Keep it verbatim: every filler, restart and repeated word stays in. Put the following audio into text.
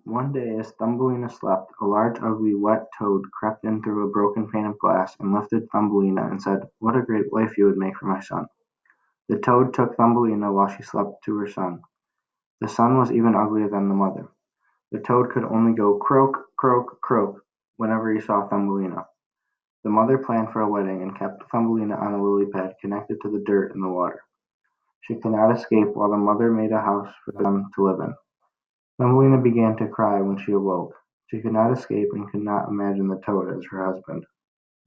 One day, as Thumbelina slept, a large, ugly, wet toad crept in through a broken pane of glass and lifted Thumbelina and said, "What a great wife you would make for my son." The toad took Thumbelina while she slept to her son. The son was even uglier than the mother. The toad could only go croak, croak, croak whenever he saw Thumbelina. The mother planned for a wedding and kept Thumbelina on a lily pad connected to the dirt in the water. She could not escape while the mother made a house for them to live in. Thumbelina began to cry when she awoke. She could not escape and could not imagine the toad as her husband.